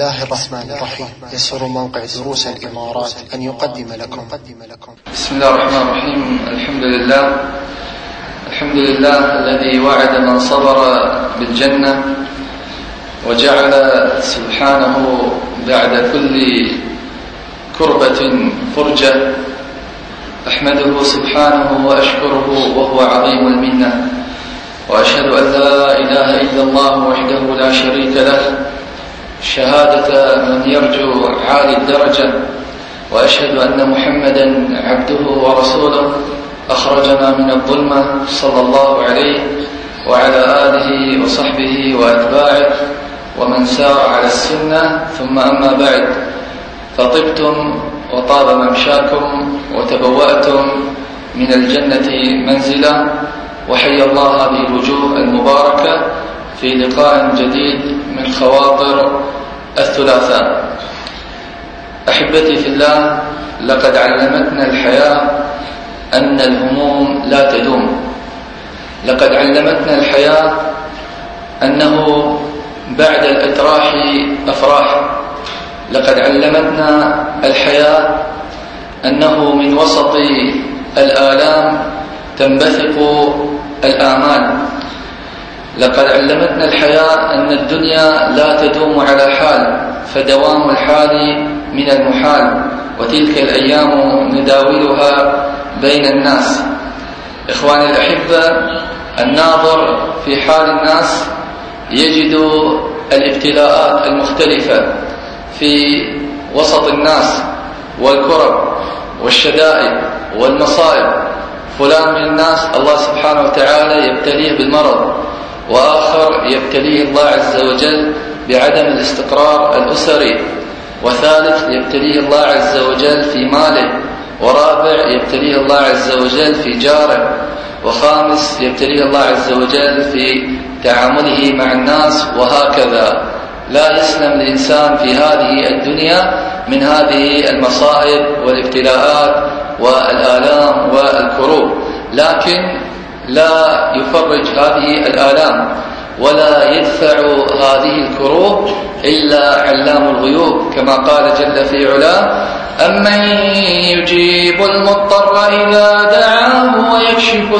الله الرحمن الرحيم. يسر موقع دروس الإمارات أن يقدم لكم. بسم الله الرحمن الرحيم. الحمد لله الذي وعد من صبر بالجنة وجعل سبحانه بعد كل كربة فرجة. أحمده سبحانه وأشكره وهو عظيم المنة، وأشهد أن لا إله إلا الله وحده لا شريك له شهادة من يرجو عالي الدرجة، وأشهد أن محمدا عبده ورسوله أخرجنا من الظلمة صلى الله عليه وعلى آله وصحبه وأتباعه ومن سار على السنة. ثم أما بعد، فطبتم وطاب ممشاكم وتبوأتم من الجنة منزلا، وحيا الله هذه الوجوه المباركة في لقاء جديد من خواطر الثلاثاء. أحبتي في الله، لقد علمتنا الحياة أن الهموم لا تدوم. لقد علمتنا الحياة أنه بعد الأتراح أفراح. لقد علمتنا الحياة أنه من وسط الآلام تنبثق الآمال. لقد علمتنا الحياة أن الدنيا لا تدوم على حال، فدوام الحال من المحال، وتلك الأيام نداولها بين الناس. إخواني الأحبة، الناظر في حال الناس يجد الابتلاءات المختلفة في وسط الناس والكرب والشدائد والمصائب. فلان من الناس الله سبحانه وتعالى يبتليه بالمرض، وآخر يبتليه الله عز وجل بعدم الاستقرار الأسري، وثالث يبتليه الله عز وجل في ماله، ورابع يبتليه الله عز وجل في جاره، وخامس يبتليه الله عز وجل في تعامله مع الناس، وهكذا. لا يسلم الإنسان في هذه الدنيا من هذه المصائب والابتلاءات والآلام والكروب، لكن لا يفرج هذه الآلام ولا يدفع هذه الكروب إلا علام الغيوب، كما قال جل في علاه: أمن يجيب المضطر إذا دعاه ويكشف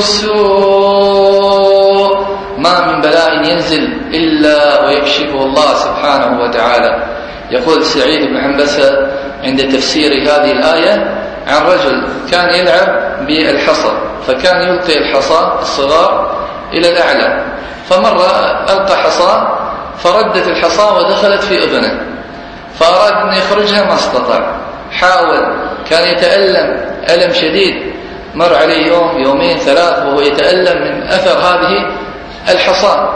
السوء. ما من بلاء ينزل إلا ويكشفه الله سبحانه وتعالى. يقول سعيد بن عنبسة عند تفسير هذه الآية عن رجل كان يلعب بالحصى، فكان يلقي الحصى الصغار إلى الأعلى، فمرة ألقى حصى فردت الحصى ودخلت في أذنه، فأراد أن يخرجها ما استطاع. حاول، كان يتألم ألم شديد، مر عليه يوم يومين ثلاث وهو يتألم من أثر هذه الحصى.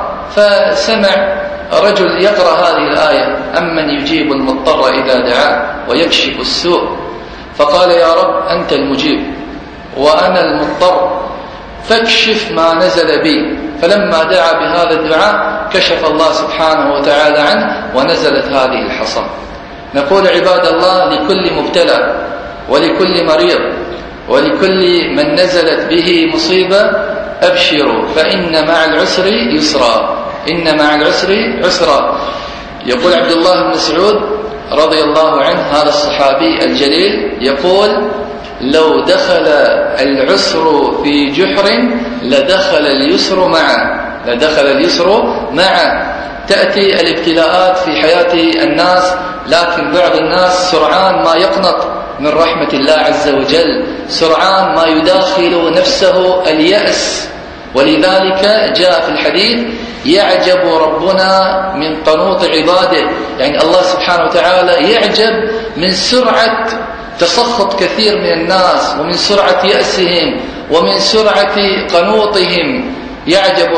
فسمع رجل يقرأ هذه الآية: أمن يجيب المضطر إذا دعاه ويكشف السوء. فقال: يا رب، أنت المجيب وأنا المضطر، فاكشف ما نزل بي. فلما دعا بهذا الدعاء كشف الله سبحانه وتعالى عنه ونزلت هذه الحصى. نقول عباد الله: لكل مبتلى ولكل مريض ولكل من نزلت به مصيبة أبشروا، فإن مع العسر يسرا، إن مع العسر يسرا. يقول عبد الله بن مسعود رضي الله عنه، هذا الصحابي الجليل، يقول: لو دخل العسر في جحر لدخل اليسر معه، لدخل اليسر معه. تأتي الابتلاءات في حياة الناس، لكن بعض الناس سرعان ما يقنط من رحمة الله عز وجل، سرعان ما يداخل نفسه اليأس. ولذلك جاء في الحديث: يعجب ربنا من قنوط عباده، يعني الله سبحانه وتعالى يعجب من سرعة تسخط كثير من الناس، ومن سرعة يأسهم، ومن سرعة قنوطهم. يعجب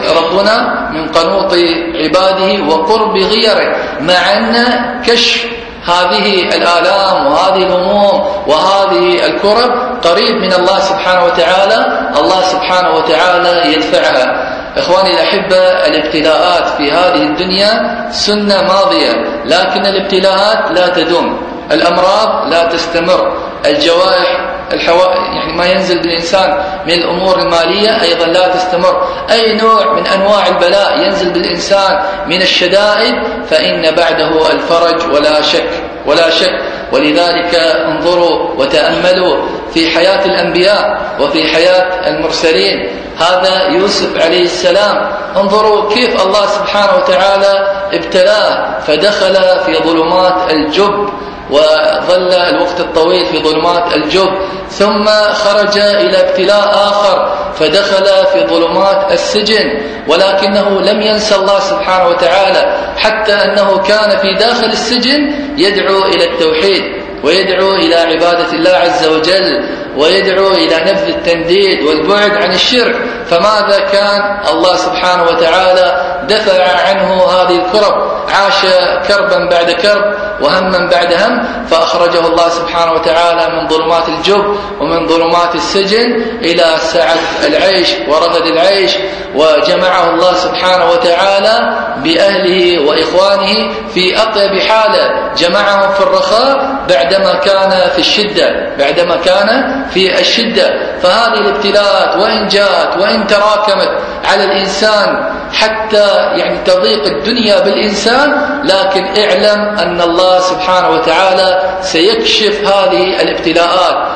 ربنا من قنوط عباده وقرب غيره، مع أن كشف هذه الآلام وهذه الهموم وهذه الكرب قريب من الله سبحانه وتعالى. الله سبحانه وتعالى يدفعها. إخواني الأحبة، الابتلاءات في هذه الدنيا سنة ماضية، لكن الابتلاءات لا تدوم، الأمراض لا تستمر، الجوائح يعني ما ينزل بالإنسان من الأمور المالية أيضا لا تستمر. أي نوع من أنواع البلاء ينزل بالإنسان من الشدائد فإن بعده الفرج ولا شك. ولذلك انظروا وتأملوا في حياة الأنبياء وفي حياة المرسلين. هذا يوسف عليه السلام، انظروا كيف الله سبحانه وتعالى ابتلاه، فدخل في ظلمات الجب وظل الوقت الطويل في ظلمات الجب، ثم خرج إلى ابتلاء آخر فدخل في ظلمات السجن، ولكنه لم ينسى الله سبحانه وتعالى، حتى أنه كان في داخل السجن يدعو إلى التوحيد ويدعو إلى عبادة الله عز وجل ويدعو إلى نبذ التنديد والبعد عن الشرك. فماذا كان؟ الله سبحانه وتعالى دفع عنه هذه الكرب، عاش كربا بعد كرب وهما بعد هم، فأخرجه الله سبحانه وتعالى من ظلمات الجب ومن ظلمات السجن إلى سعة العيش ورغد العيش، وجمعه الله سبحانه وتعالى بأهله وإخوانه في أطيب حالة، جمعهم في الرخاء بعدما كان في الشدة. فهذه الابتلاءات وإن جاءت وإن تراكمت على الإنسان حتى يعني تضيق الدنيا بالإنسان، لكن اعلم أن الله سبحانه وتعالى سيكشف هذه الابتلاءات،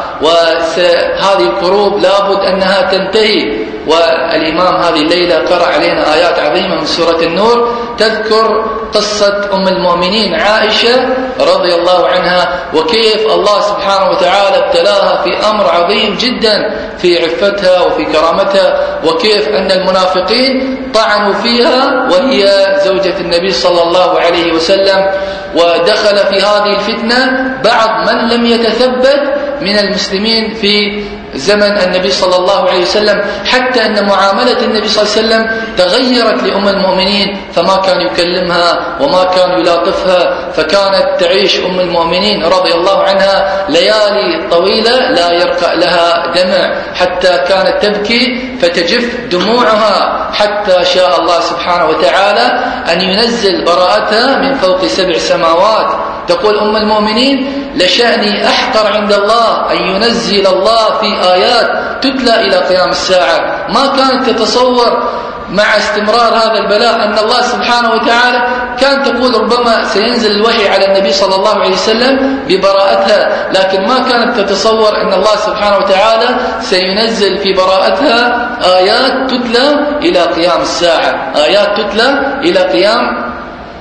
وهذه الكروب لابد أنها تنتهي. والإمام هذه الليلة قرأ علينا آيات عظيمة من سورة النور تذكر قصة أم المؤمنين عائشة رضي الله عنها، وكيف الله سبحانه وتعالى ابتلاها في أمر عظيم جدا في عفتها وفي كرامتها، وكيف أن المنافقين طعنوا فيها وهي زوجة النبي صلى الله عليه وسلم. ودخل في هذه الفتنة بعض من لم يتثبت من المسلمين في زمن النبي صلى الله عليه وسلم، حتى أن معاملة النبي صلى الله عليه وسلم تغيرت لأم المؤمنين، فما كان يكلمها وما كان يلاطفها، فكانت تعيش أم المؤمنين رضي الله عنها ليالي طويلة لا يرقى لها دمع، حتى كانت تبكي فتجف دموعها، حتى شاء الله سبحانه وتعالى أن ينزل براءتها من فوق 7 سماوات. تقول أم المؤمنين: لشأني أحقر عند الله أن ينزل الله في آيات تتلى إلى قيام الساعة. ما كانت تتصور مع استمرار هذا البلاء أن الله سبحانه وتعالى كان تقول ربما سينزل الوحي على النبي صلى الله عليه وسلم ببراءتها، لكن ما كانت تتصور أن الله سبحانه وتعالى سينزل في براءتها آيات تتلى إلى قيام الساعة، آيات تتلى إلى قيام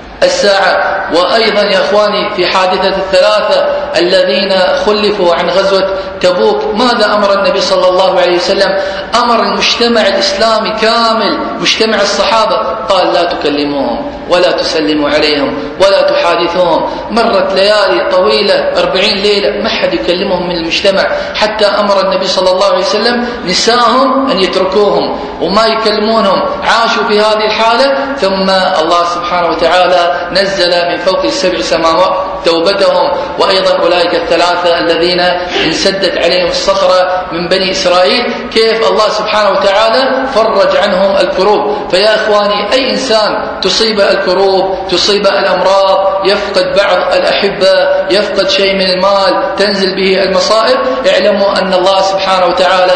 الساعة. وأيضا يا أخواني في حادثة الثلاثة الذين خلفوا عن غزوة تبوك، ماذا أمر النبي صلى الله عليه وسلم؟ أمر المجتمع الإسلامي كامل، مجتمع الصحابة، قال: لا تكلموهم ولا تسلموا عليهم ولا تحادثوهم. مرت ليالي طويلة 40 ليلة ما حد يكلمهم من المجتمع، حتى أمر النبي صلى الله عليه وسلم نساءهم أن يتركوهم وما يكلمونهم. عاشوا في هذه الحالة، ثم الله سبحانه وتعالى نزل من فوق 7 سماوات توبتهم. وأيضا أولئك الثلاثة الذين انسدت عليهم الصخرة من بني إسرائيل، كيف الله سبحانه وتعالى فرج عنهم الكروب. فيا إخواني، أي إنسان تصيب الكروب، تصيب الأمراض، يفقد بعض الأحبة، يفقد شيء من المال، تنزل به المصائب، اعلموا أن الله سبحانه وتعالى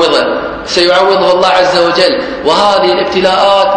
سيعوضه الله عز وجل. وهذه الابتلاءات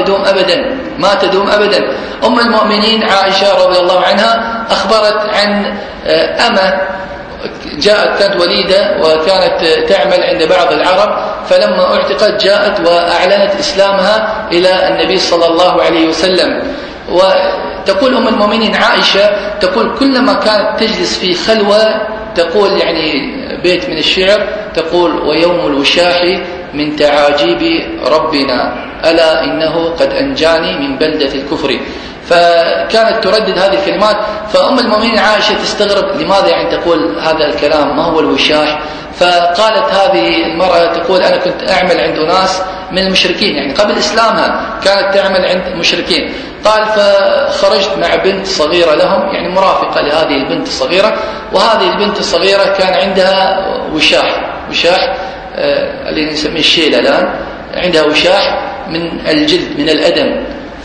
ما تدوم أبدا. أم المؤمنين عائشة رضي الله عنها أخبرت عن أمة كانت وليدة وكانت تعمل عند بعض العرب، فلما اعتقت جاءت وأعلنت إسلامها إلى النبي صلى الله عليه وسلم. وتقول أم المؤمنين عائشة، تقول: كلما كانت تجلس في خلوة، تقول يعني بيت من الشعر، تقول: ويوم الوشاح من تعاجيب ربنا ألا إنه قد أنجاني من بلدة الكفر. فكانت تردد هذه الكلمات. فأم المؤمنين عائشة تستغرب لماذا يعني تقول هذا الكلام، ما هو الوشاح؟ فقالت هذه المرأة، تقول: أنا كنت أعمل عند ناس من المشركين، يعني قبل إسلامها كانت تعمل عند مشركين. قال: فخرجت مع بنت صغيرة لهم، يعني مرافقة لهذه البنت الصغيرة، وهذه البنت الصغيرة كان عندها وشاح اللي نسميه الشيلة الآن، عندها وشاح من الجلد من الأدم.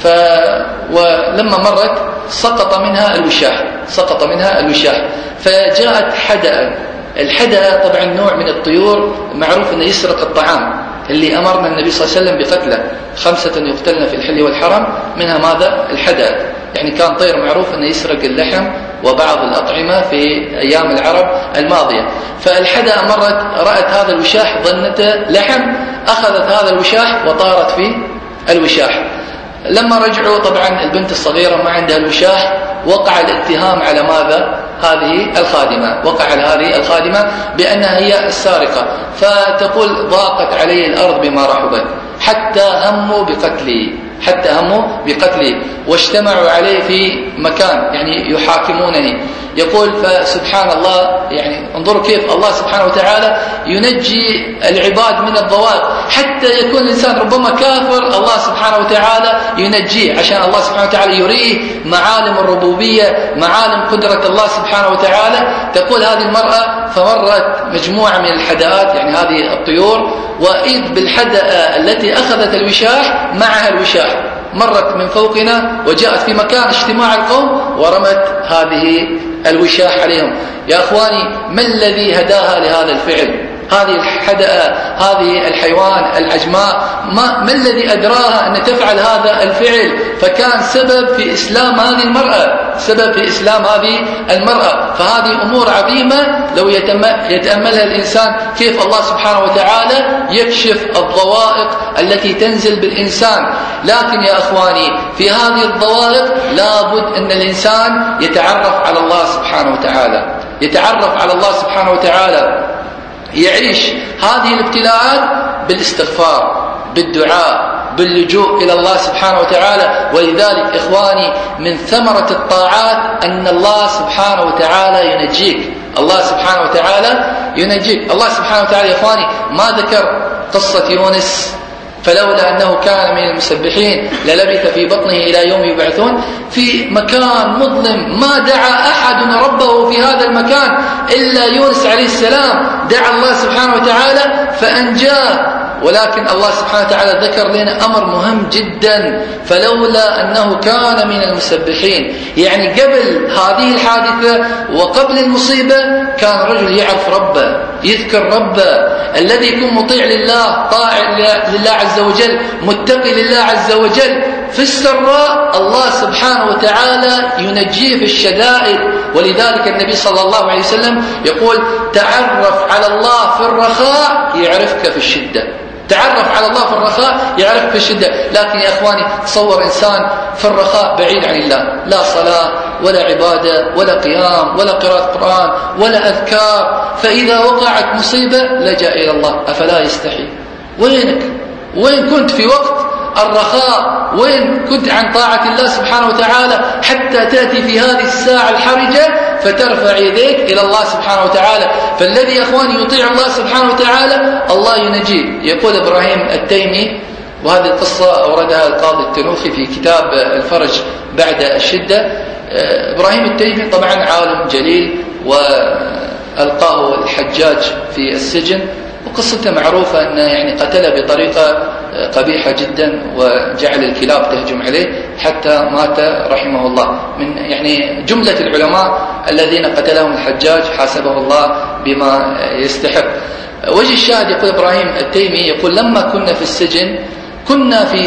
ولما مرت سقط منها الوشاح، فجاءت حدأ الحدأ طبعا نوع من الطيور معروف أنه يسرق الطعام، اللي أمرنا النبي صلى الله عليه وسلم بقتله، 5 يقتلن في الحل والحرم، منها ماذا؟ الحدأ. يعني كان طير معروف أنه يسرق اللحم وبعض الأطعمة في أيام العرب الماضية. فالحدأ مرت رأت هذا الوشاح ظنته لحم، أخذت هذا الوشاح وطارت في الوشاح. لما رجعوا طبعا البنت الصغيرة ما عندها الوشاح، وقع الاتهام على ماذا؟ هذه الخادمة، وقع على هذه الخادمة بأنها هي السارقة. فتقول ضاقت علي الأرض بما رحبت حتى هموا بقتلي واجتمعوا عليه في مكان يعني يحاكمونني. يقول فسبحان الله، يعني انظروا كيف الله سبحانه وتعالى ينجي العباد من الضوابط، حتى يكون الإنسان ربما كافر الله سبحانه وتعالى ينجيه، عشان الله سبحانه وتعالى يريه معالم الربوبية، معالم قدرة الله سبحانه وتعالى. تقول هذه المرأة فمرت مجموعة من الحدآت، يعني هذه الطيور، وإذ بالحدأة التي أخذت الوشاح معها الوشاح، مرت من فوقنا وجاءت في مكان اجتماع القوم ورمت هذه الوشاح عليهم. يا أخواني، ما الذي هداها لهذا الفعل؟ هذه الحدأة، هذه الحيوان العجماء، ما الذي أدراها أن تفعل هذا الفعل؟ فكان سبب في إسلام هذه المرأة. فهذه أمور عظيمة لو يتأملها الإنسان، كيف الله سبحانه وتعالى يكشف الضوائق التي تنزل بالإنسان. لكن يا أخواني، في هذه الضوائق لابد أن الإنسان يتعرف على الله سبحانه وتعالى، يعيش هذه الابتلاءات بالاستغفار، بالدعاء، باللجوء إلى الله سبحانه وتعالى. ولذلك إخواني، من ثمرة الطاعات أن الله سبحانه وتعالى ينجيك. الله سبحانه وتعالى يا إخواني ما ذكر قصة يونس فلولا أنه كان من المسبحين للبث في بطنه إلى يوم يبعثون، في مكان مظلم ما دعا أحد ربه في هذا المكان إلا يونس عليه السلام، دعا الله سبحانه وتعالى فأنجاه. ولكن الله سبحانه وتعالى ذكر لنا أمر مهم جدا، فلولا أنه كان من المسبحين. يعني قبل هذه الحادثة وقبل المصيبة كان رجل يعرف ربه، يذكر ربه، الذي يكون مطيع لله، طاع لله عز وجل، متقي لله عز وجل. في السراء الله سبحانه وتعالى ينجيه في الشدائد. ولذلك النبي صلى الله عليه وسلم يقول: تعرف على الله في الرخاء يعرفك في الشدة. تعرف على الله في الرخاء يعرفك في الشدة. لكن يا إخواني، تصور إنسان في الرخاء بعيد عن الله، لا صلاة ولا عبادة ولا قيام ولا قراءة قرآن ولا أذكار، فإذا وقعت مصيبة لجأ إلى الله، أفلا يستحي؟ وينك؟ وين كنت في وقت الرخاء؟ وين كنت عن طاعة الله سبحانه وتعالى حتى تأتي في هذه الساعة الحرجة فترفع يديك إلى الله سبحانه وتعالى؟ فالذي يا أخواني يطيع الله سبحانه وتعالى الله ينجيه. يقول إبراهيم التيمي، وهذه القصة أوردها القاضي التنوخي في كتاب الفرج بعد الشدة. إبراهيم التيمي طبعا عالم جليل، وألقاه الحجاج في السجن، وقصته معروفة أنه يعني قتله بطريقة قبيحة جدا، وجعل الكلاب تهجم عليه حتى مات رحمه الله. من يعني جملة العلماء الذين قتلهم الحجاج حاسبه الله بما يستحق. وجه الشاهد، يقول إبراهيم التيمي، يقول: لما كنا في السجن كنا في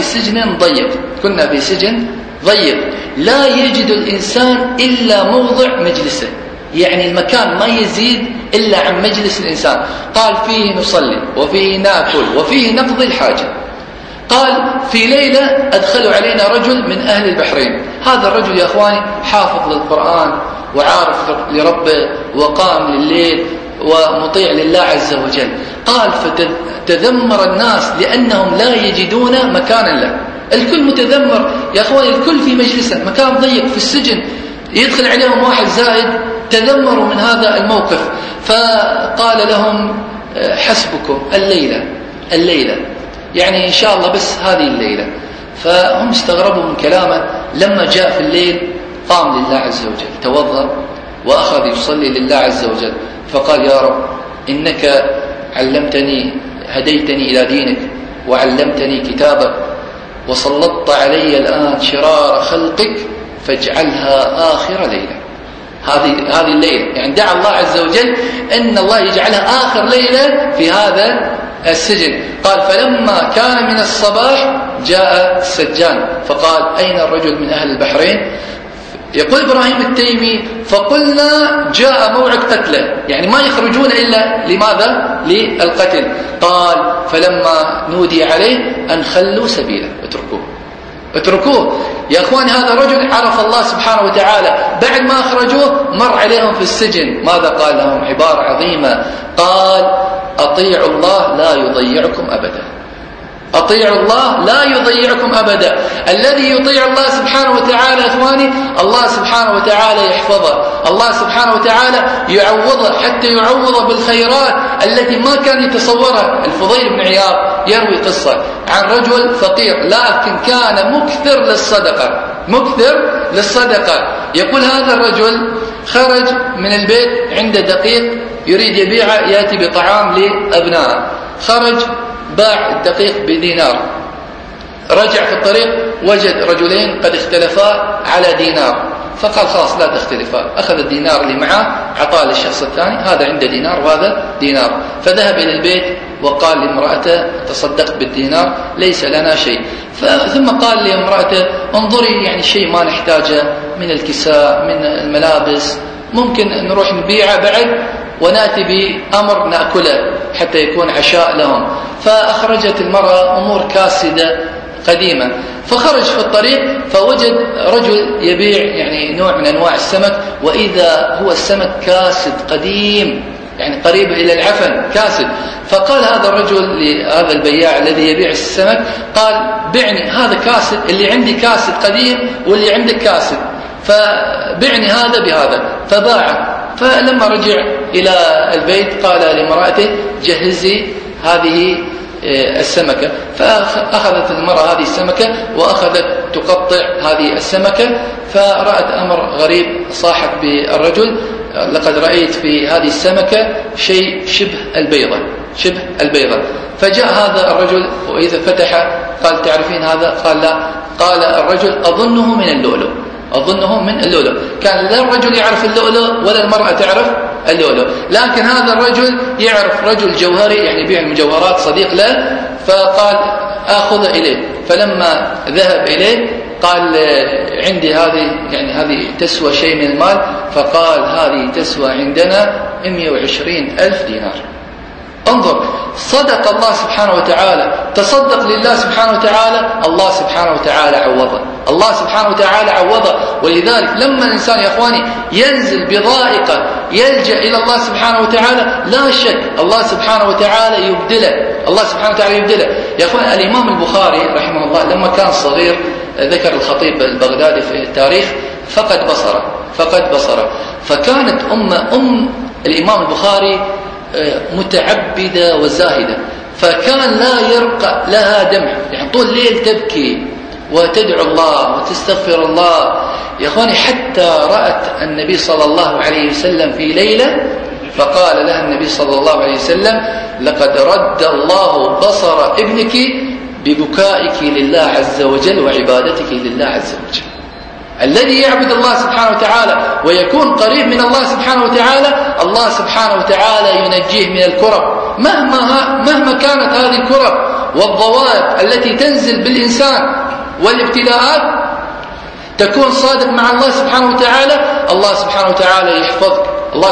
سجن ضيق لا يجد الإنسان إلا موضع مجلسه، يعني المكان ما يزيد إلا عن مجلس الإنسان. قال: فيه نصلي وفيه نأكل وفيه نقضي الحاجة. قال: في ليلة أدخلوا علينا رجل من أهل البحرين. هذا الرجل يا أخواني حافظ للقرآن وعارف لربه وقام لليل ومطيع لله عز وجل. قال: فتذمر الناس لأنهم لا يجدون مكانا له. الكل متذمر يا أخواني، الكل في مجلسه، مكان ضيق في السجن، يدخل عليهم واحد زائد، تذمروا من هذا الموقف. فقال لهم: حسبكم الليلة، يعني إن شاء الله بس هذه الليلة. فهم استغربوا من كلامه. لما جاء في الليل قام لله عز وجل، توضأ وأخذ يصلي لله عز وجل، فقال: يا رب، إنك علمتني، هديتني إلى دينك، وعلمتني كتابك، وسلطت علي الآن شرار خلقك، فاجعلها آخر ليلة. هذه الليلة، يعني دعا الله عز وجل أن الله يجعلها آخر ليلة في هذا السجن. قال فلما كان من الصباح جاء السجان فقال أين الرجل من أهل البحرين؟ يقول إبراهيم التيمي فقلنا جاء موعد قتله، يعني ما يخرجون إلا لماذا؟ للقتل. قال فلما نودي عليه أن خلوا سبيله، اتركوه. يا أخواني هذا الرجل عرف الله سبحانه وتعالى، بعد ما أخرجوه مر عليهم في السجن، ماذا قال لهم؟ عبارة عظيمة، قال أطيعوا الله لا يضيعكم أبدا، أطيعوا الله لا يضيعكم أبدا. الذي يطيع الله سبحانه وتعالى يا إخواني الله سبحانه وتعالى يحفظه، الله سبحانه وتعالى يعوضه، حتى يعوضه بالخيرات التي ما كان يتصورها. الفضيل بن عياض يروي قصة عن رجل فقير لكن كان مكثر للصدقة. يقول هذا الرجل خرج من البيت عنده دقيق يريد يبيعه، يأتي بطعام لأبنائه، خرج باع الدقيق بدينار، رجع في الطريق وجد رجلين قد اختلفا على دينار، فقال خلاص لا تختلفا، أخذ الدينار اللي معه أعطاه للشخص الثاني، هذا عنده دينار وهذا دينار. فذهب إلى البيت وقال لامرأته تصدقت بالدينار ليس لنا شيء. ثم قال لامرأته انظري يعني شيء ما نحتاجه من الكساء من الملابس ممكن نروح نبيعه بعد ونأتي بأمر نأكله حتى يكون عشاء لهم. فأخرجت المرأة أمور كاسدة قديمة، فخرج في الطريق فوجد رجل يبيع يعني نوع من أنواع السمك، وإذا هو السمك كاسد قديم يعني قريب إلى العفن كاسد. فقال هذا الرجل لهذا البياع الذي يبيع السمك قال بعني هذا كاسد، اللي عندي كاسد قديم واللي عندك كاسد، فبعني هذا بهذا. فباعه. فلما رجع إلى البيت قال لامرأته جهزي هذه السمكة، فأخذت المرأة هذه السمكة وأخذت تقطع هذه السمكة، فرأت أمر غريب، صاحت بالرجل لقد رأيت في هذه السمكة شيء شبه البيضة. فجاء هذا الرجل وإذا فتح قال تعرفين هذا؟ قال لا. قال الرجل أظنه من اللؤلؤ. كان لا الرجل يعرف اللؤلؤ ولا المرأة تعرف اللؤلؤ، لكن هذا الرجل يعرف رجل جوهري يعني يبيع المجوهرات صديق له، فقال آخذ إليه. فلما ذهب إليه قال عندي هذه تسوى شيء من المال، فقال هذه تسوى عندنا 120,000 دينار. انظر صدق الله سبحانه وتعالى، تصدق لله سبحانه وتعالى، الله سبحانه وتعالى عوضه. ولذلك لما الإنسان يا أخواني ينزل بضائقة يلجأ إلى الله سبحانه وتعالى لا شك الله سبحانه وتعالى يبدله. يا أخواني الإمام البخاري رحمه الله لما كان صغير ذكر الخطيب البغدادي في التاريخ فقد بصره، فكانت أم الإمام البخاري متعبدة وزاهدة، فكان لا يرقى لها دمع، يعني طول الليل تبكي وتدعو الله وتستغفر الله. يا أخواني حتى رأت النبي صلى الله عليه وسلم في ليلة فقال لها النبي صلى الله عليه وسلم لقد رد الله بصر ابنك ببكائك لله عز وجل وعبادتك لله عز وجل. الذي يعبد الله سبحانه وتعالى ويكون قريب من الله سبحانه وتعالى الله سبحانه وتعالى ينجيه من الكرب مهما كانت هذه الكرب والضوائق التي تنزل بالإنسان والابتلاءات، تكون صادق مع الله سبحانه وتعالى، الله سبحانه وتعالى يحفظك.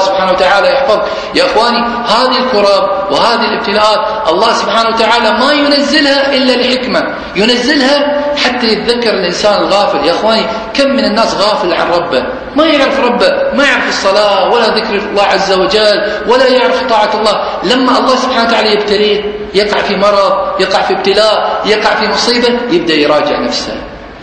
يا أخواني هذه الكرب وهذه الابتلاءات الله سبحانه وتعالى ما ينزلها إلا لحكمة، ينزلها حتى يتذكر الإنسان الغافل. يا أخواني كم من الناس غافل عن ربه، ما يعرف ربه، ما يعرف الصلاة ولا ذكر الله عز وجل ولا يعرف طاعة الله. لما الله سبحانه وتعالى يبتليه يقع في مرض، يقع في ابتلاء، يقع في مصيبة، يبدأ يراجع نفسه،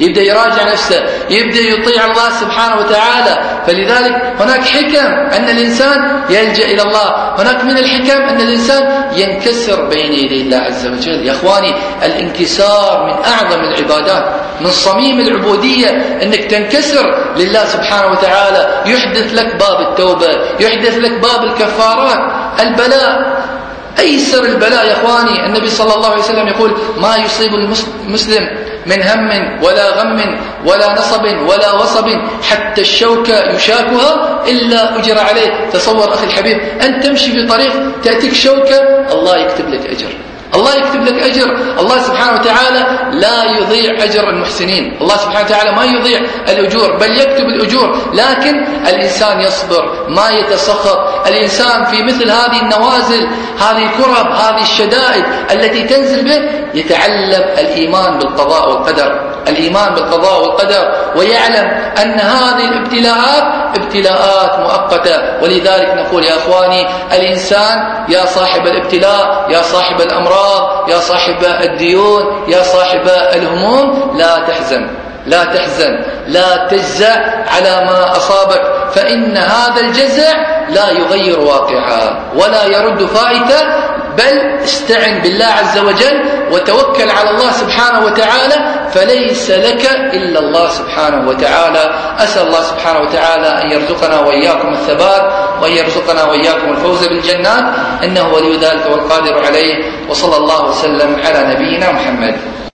يبدأ يطيع الله سبحانه وتعالى. فلذلك هناك حكم أن الإنسان يلجأ إلى الله، هناك من الحكم أن الإنسان ينكسر بين يدي الله عز وجل. يا أخواني الانكسار من أعظم العبادات، من صميم العبودية أنك تنكسر لله سبحانه وتعالى، يحدث لك باب التوبة، يحدث لك باب الكفارات. أيسر البلاء يا إخواني. النبي صلى الله عليه وسلم يقول ما يصيب المسلم من هم ولا غم ولا نصب ولا وصب حتى الشوكة يشاكها إلا أجر عليه. تصور أخي الحبيب، أن تمشي في طريق تأتيك شوكة، الله يكتب لك أجر، الله يكتب لك أجر. الله سبحانه وتعالى لا يضيع أجر المحسنين، الله سبحانه وتعالى ما يضيع الأجور بل يكتب الأجور. لكن الإنسان يصبر ما يتسخط. الإنسان في مثل هذه النوازل، هذه الكرب، هذه الشدائد التي تنزل به، يتعلم الإيمان بالقضاء والقدر، الإيمان بالقضاء والقدر، ويعلم أن هذه الابتلاءات ابتلاءات مؤقتة. ولذلك نقول يا أخواني، الإنسان يا صاحب الابتلاء، يا صاحب الأمراض، يا صاحب الديون، يا صاحب الهموم، لا تحزن، لا تحزن، لا تجزع على ما أصابك، فإن هذا الجزع لا يغير واقعا ولا يرد فائته، بل استعن بالله عز وجل وتوكل على الله سبحانه وتعالى، فليس لك إلا الله سبحانه وتعالى. أسأل الله سبحانه وتعالى أن يرزقنا وإياكم الثبات، وأن يرزقنا وإياكم الفوز بالجنات، إنه ولي ذلك والقادر عليه. وصلى الله وسلم على نبينا محمد.